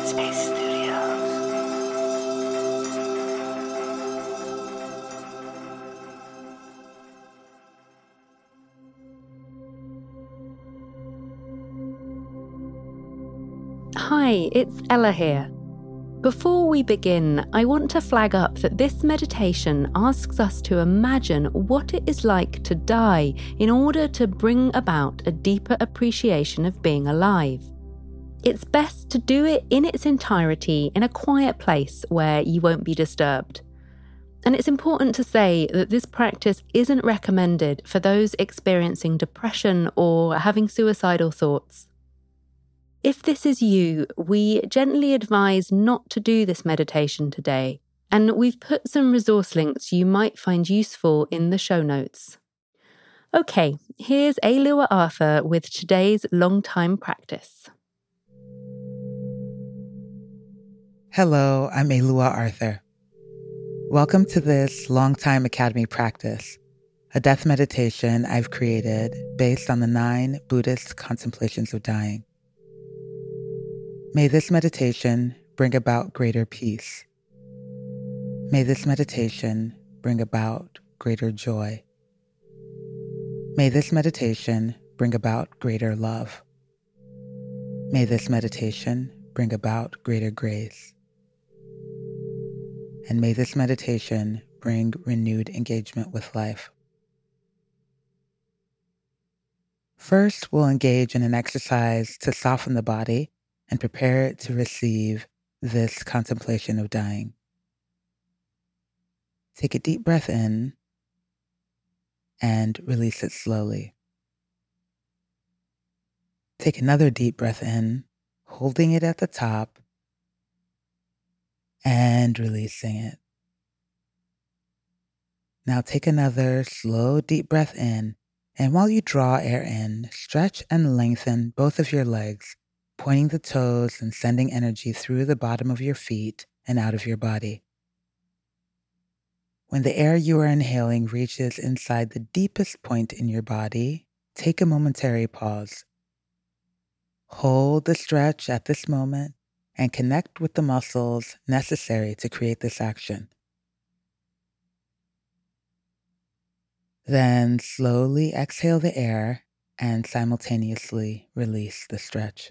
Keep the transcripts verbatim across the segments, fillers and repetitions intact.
Headspace Studios. Hi, it's Ella here. Before we begin, I want to flag up that this meditation asks us to imagine what it is like to die in order to bring about a deeper appreciation of being alive. It's best to do it in its entirety in a quiet place where you won't be disturbed. And it's important to say that this practice isn't recommended for those experiencing depression or having suicidal thoughts. If this is you, we gently advise not to do this meditation today, and we've put some resource links you might find useful in the show notes. Okay, here's Alua Arthur with today's long time practice. Hello, I'm Alua Arthur. Welcome to this Long Time Academy practice, a death meditation I've created based on the nine Buddhist contemplations of dying. May this meditation bring about greater peace. May this meditation bring about greater joy. May this meditation bring about greater love. May this meditation bring about greater grace. And may this meditation bring renewed engagement with life. First, we'll engage in an exercise to soften the body and prepare it to receive this contemplation of dying. Take a deep breath in and release it slowly. Take another deep breath in, holding it at the top and releasing it. Now take another slow, deep breath in, and while you draw air in, stretch and lengthen both of your legs, pointing the toes and sending energy through the bottom of your feet and out of your body. When the air you are inhaling reaches inside the deepest point in your body, take a momentary pause. Hold the stretch at this moment and connect with the muscles necessary to create this action. Then slowly exhale the air and simultaneously release the stretch.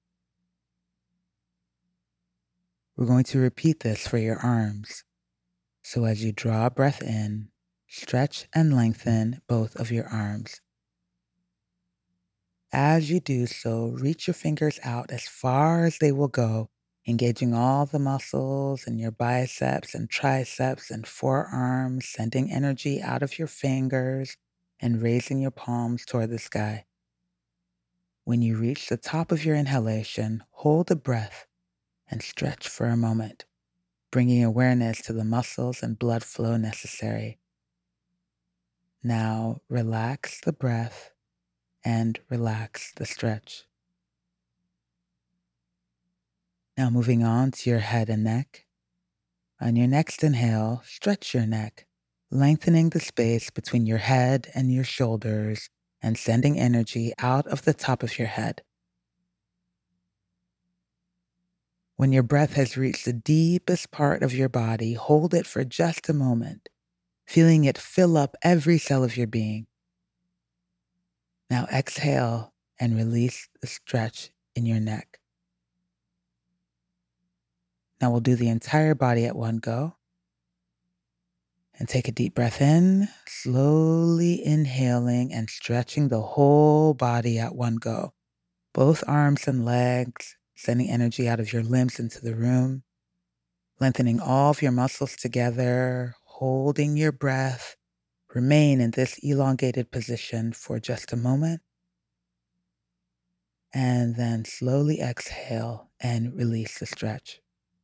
We're going to repeat this for your arms. So as you draw a breath in, stretch and lengthen both of your arms. As you do so, reach your fingers out as far as they will go, engaging all the muscles in your biceps and triceps and forearms, sending energy out of your fingers and raising your palms toward the sky. When you reach the top of your inhalation, hold the breath and stretch for a moment, bringing awareness to the muscles and blood flow necessary. Now relax the breath and relax the stretch. Now moving on to your head and neck. On your next inhale, stretch your neck, lengthening the space between your head and your shoulders and sending energy out of the top of your head. When your breath has reached the deepest part of your body, hold it for just a moment, feeling it fill up every cell of your being. Now exhale and release the stretch in your neck. Now we'll do the entire body at one go. And take a deep breath in, slowly inhaling and stretching the whole body at one go. Both arms and legs, sending energy out of your limbs into the room, lengthening all of your muscles together, holding your breath. Remain in this elongated position for just a moment. And then slowly exhale and release the stretch.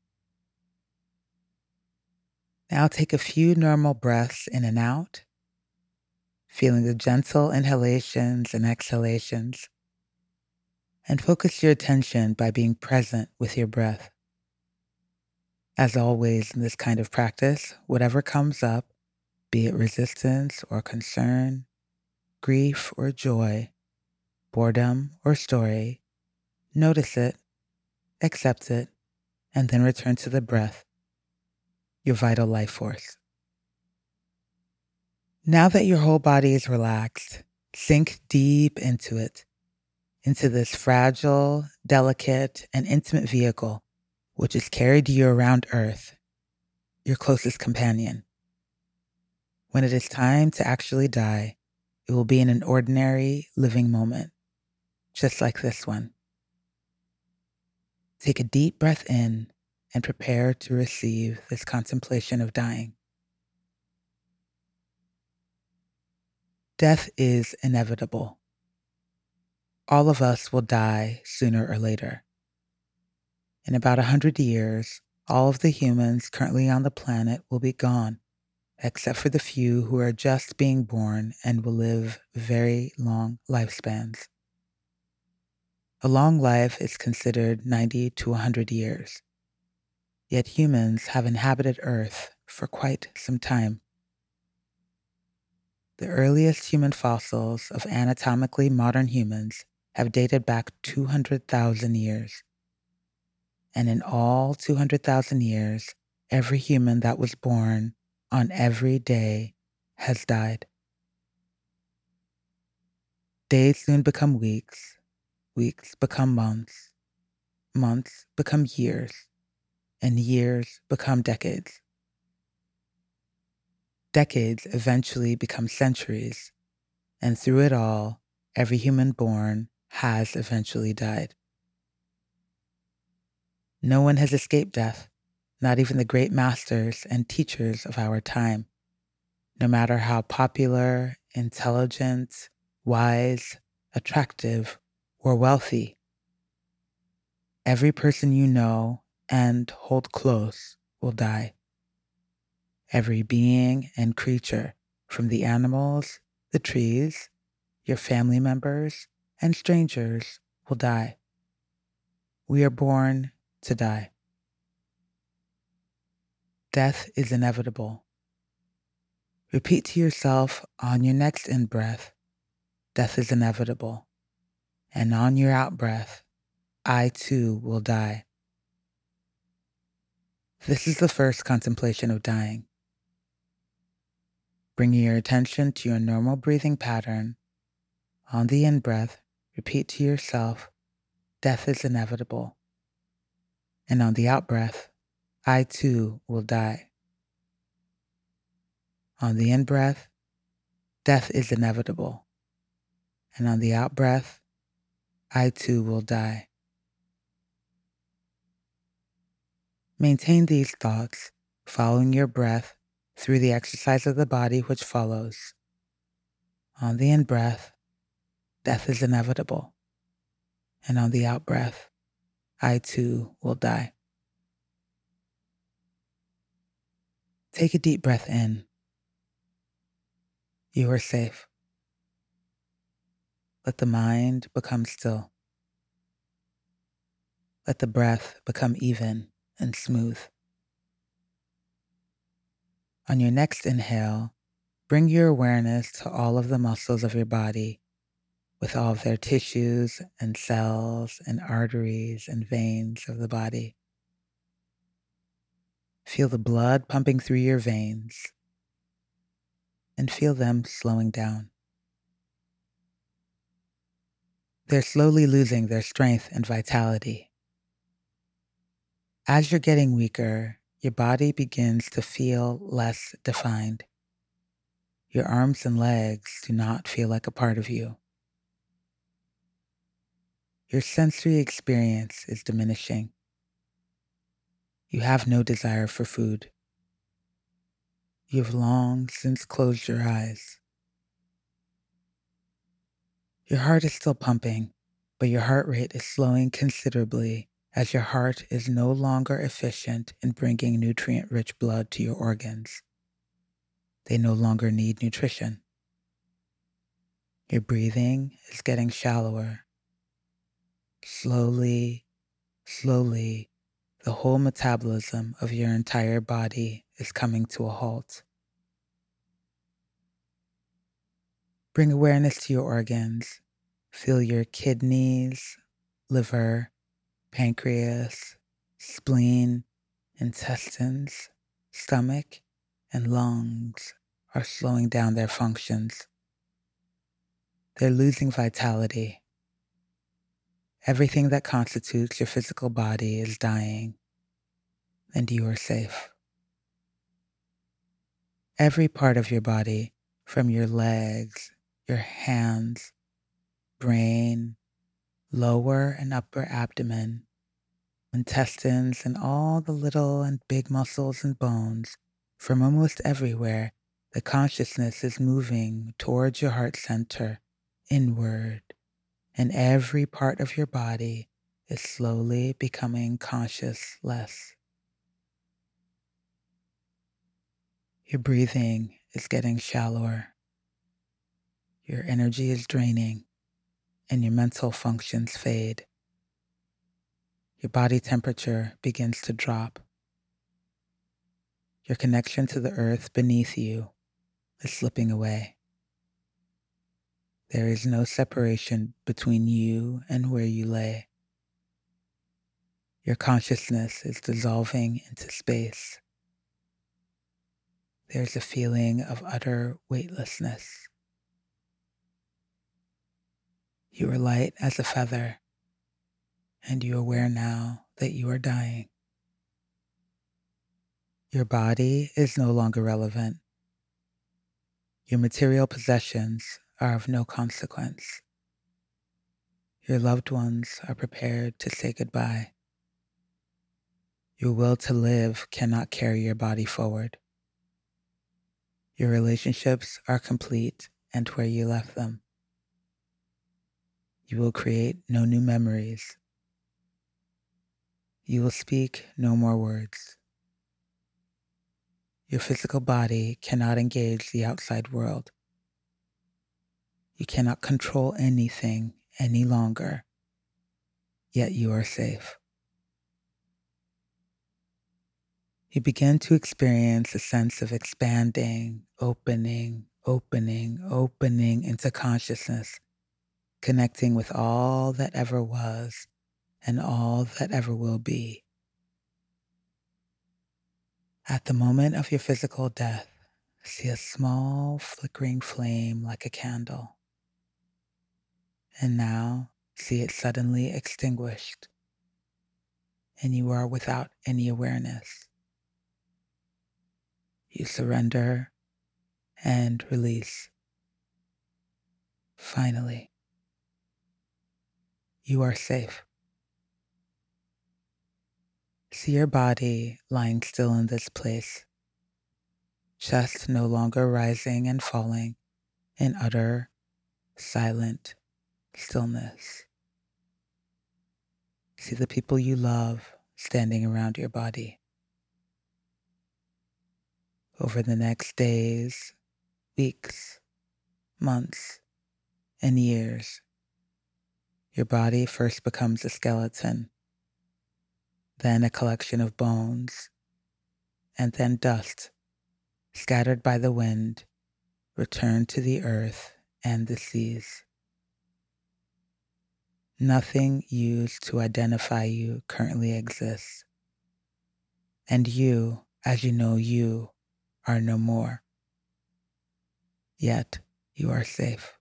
Now take a few normal breaths in and out, feeling the gentle inhalations and exhalations, and focus your attention by being present with your breath. As always in this kind of practice, whatever comes up, be it resistance or concern, grief or joy, boredom or story, notice it, accept it, and then return to the breath, your vital life force. Now that your whole body is relaxed, sink deep into it, into this fragile, delicate, and intimate vehicle which has carried you around Earth, your closest companion. When it is time to actually die, it will be in an ordinary, living moment, just like this one. Take a deep breath in and prepare to receive this contemplation of dying. Death is inevitable. All of us will die sooner or later. In about a hundred years, all of the humans currently on the planet will be gone, except for the few who are just being born and will live very long lifespans. A long life is considered ninety to one hundred years. Yet humans have inhabited Earth for quite some time. The earliest human fossils of anatomically modern humans have dated back two hundred thousand years. And in all two hundred thousand years, every human that was born on every day has died. Days soon become weeks, weeks become months, months become years, and years become decades. Decades eventually become centuries, and through it all, every human born has eventually died. No one has escaped death, not even the great masters and teachers of our time, no matter how popular, intelligent, wise, attractive, or wealthy. Every person you know and hold close will die. Every being and creature, from the animals, the trees, your family members, and strangers, will die. We are born to die. Death is inevitable. Repeat to yourself on your next in-breath, death is inevitable. And on your out-breath, I too will die. This is the first contemplation of dying. Bringing your attention to your normal breathing pattern, on the in-breath, repeat to yourself, death is inevitable. And on the out-breath, I too will die. On the in-breath, death is inevitable. And on the out-breath, I too will die. Maintain these thoughts, following your breath through the exercise of the body which follows. On the in-breath, death is inevitable. And on the out-breath, I too will die. Take a deep breath in. You are safe. Let the mind become still. Let the breath become even and smooth. On your next inhale, bring your awareness to all of the muscles of your body, with all of their tissues and cells and arteries and veins of the body. Feel the blood pumping through your veins and feel them slowing down. They're slowly losing their strength and vitality. As you're getting weaker, your body begins to feel less defined. Your arms and legs do not feel like a part of you. Your sensory experience is diminishing. You have no desire for food. You have long since closed your eyes. Your heart is still pumping, but your heart rate is slowing considerably as your heart is no longer efficient in bringing nutrient-rich blood to your organs. They no longer need nutrition. Your breathing is getting shallower. Slowly, slowly, the whole metabolism of your entire body is coming to a halt. Bring awareness to your organs. Feel your kidneys, liver, pancreas, Spleen, intestines, stomach, and lungs are slowing down their functions. They're losing vitality. Everything that constitutes your physical body is dying, and you are safe. Every part of your body, from your legs, your hands, brain, lower and upper abdomen, intestines, and all the little and big muscles and bones, from almost everywhere, the consciousness is moving towards your heart center, inward, and every part of your body is slowly becoming conscious-less. Your breathing is getting shallower. Your energy is draining, and your mental functions fade. Your body temperature begins to drop. Your connection to the earth beneath you is slipping away. There is no separation between you and where you lay. Your consciousness is dissolving into space. There's a feeling of utter weightlessness. You are light as a feather, and you are aware now that you are dying. Your body is no longer relevant. Your material possessions are of no consequence. Your loved ones are prepared to say goodbye. Your will to live cannot carry your body forward. Your relationships are complete and where you left them. You will create no new memories. You will speak no more words. Your physical body cannot engage the outside world. You cannot control anything any longer, yet you are safe. You begin to experience a sense of expanding, opening, opening, opening into consciousness, connecting with all that ever was and all that ever will be. At the moment of your physical death, see a small flickering flame like a candle. And now see it suddenly extinguished, and you are without any awareness. You surrender and release. Finally, you are safe. See your body lying still in this place, chest no longer rising and falling in utter, silent stillness. See the people you love standing around your body. Over the next days, weeks, months, and years, your body first becomes a skeleton, then a collection of bones, and then dust, scattered by the wind, returned to the earth and the seas. Nothing used to identify you currently exists, and you, as you know you, are no more. Yet you are safe.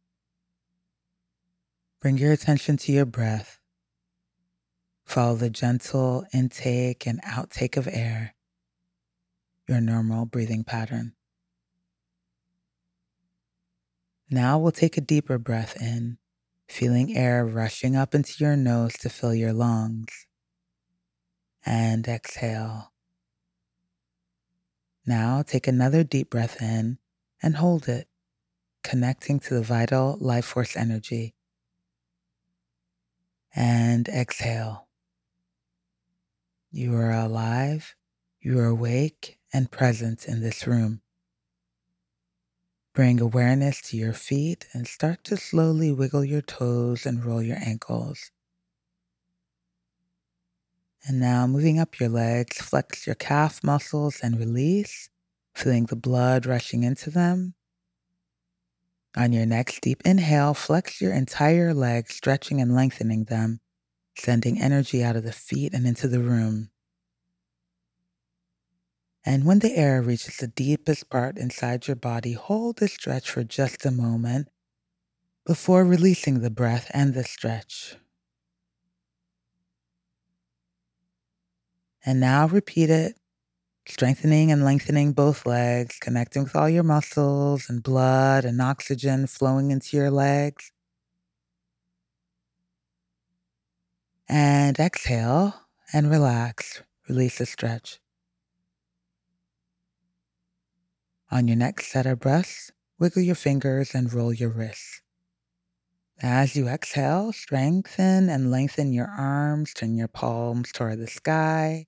Bring your attention to your breath. Follow the gentle intake and outtake of air, your normal breathing pattern. Now we'll take a deeper breath in, feeling air rushing up into your nose to fill your lungs. And exhale. Now take another deep breath in and hold it, connecting to the vital life force energy. And exhale. You are alive, you are awake and present in this room. Bring awareness to your feet and start to slowly wiggle your toes and roll your ankles. And now moving up your legs, flex your calf muscles and release, feeling the blood rushing into them. On your next deep inhale, flex your entire leg, stretching and lengthening them. sending energy out of the feet and into the room. And when the air reaches the deepest part inside your body, hold the stretch for just a moment before releasing the breath and the stretch. And now repeat it, strengthening and lengthening both legs, connecting with all your muscles and blood and oxygen flowing into your legs. And exhale and relax. Release the stretch. On your next set of breaths, wiggle your fingers and roll your wrists. As you exhale, strengthen and lengthen your arms, turn your palms toward the sky.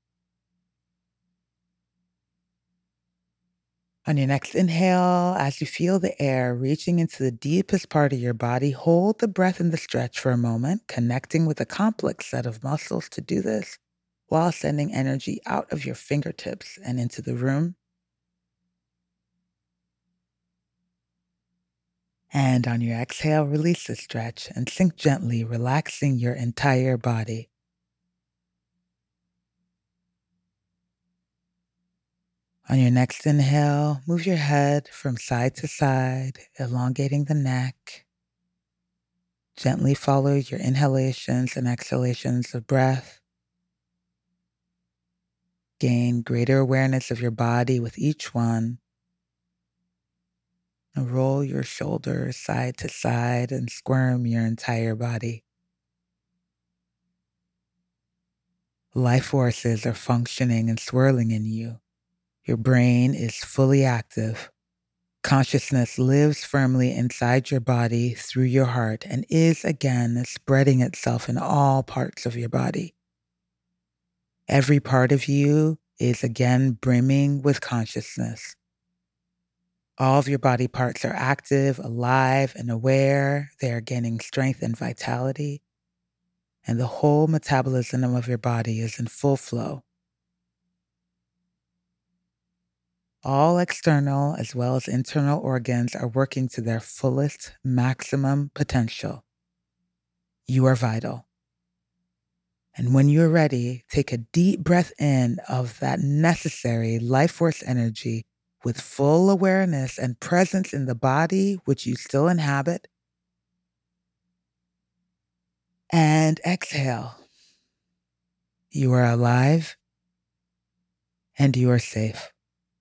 On your next inhale, as you feel the air reaching into the deepest part of your body, hold the breath in the stretch for a moment, connecting with a complex set of muscles to do this, while sending energy out of your fingertips and into the room. And on your exhale, release the stretch and sink gently, relaxing your entire body. On your next inhale, move your head from side to side, elongating the neck. Gently follow your inhalations and exhalations of breath. Gain greater awareness of your body with each one. And roll your shoulders side to side and squirm your entire body. Life forces are functioning and swirling in you. Your brain is fully active. Consciousness lives firmly inside your body through your heart and is again spreading itself in all parts of your body. Every part of you is again brimming with consciousness. All of your body parts are active, alive, and aware. They are gaining strength and vitality. And the whole metabolism of your body is in full flow. All external as well as internal organs are working to their fullest maximum potential. You are vital. And when you're ready, take a deep breath in of that necessary life force energy with full awareness and presence in the body which you still inhabit. And exhale. You are alive and you are safe.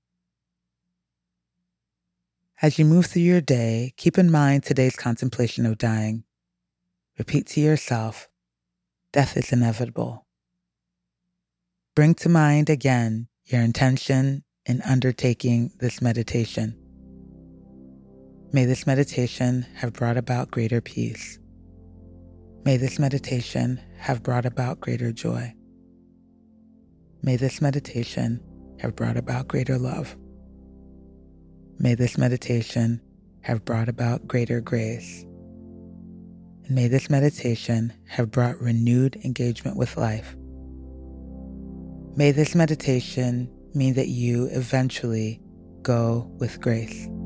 As you move through your day, keep in mind today's contemplation of dying. Repeat to yourself, death is inevitable. Bring to mind again your intention in undertaking this meditation. May this meditation have brought about greater peace. May this meditation have brought about greater joy. May this meditation have brought about greater love. May this meditation have brought about greater grace. And may this meditation have brought renewed engagement with life. May this meditation mean that you eventually go with grace.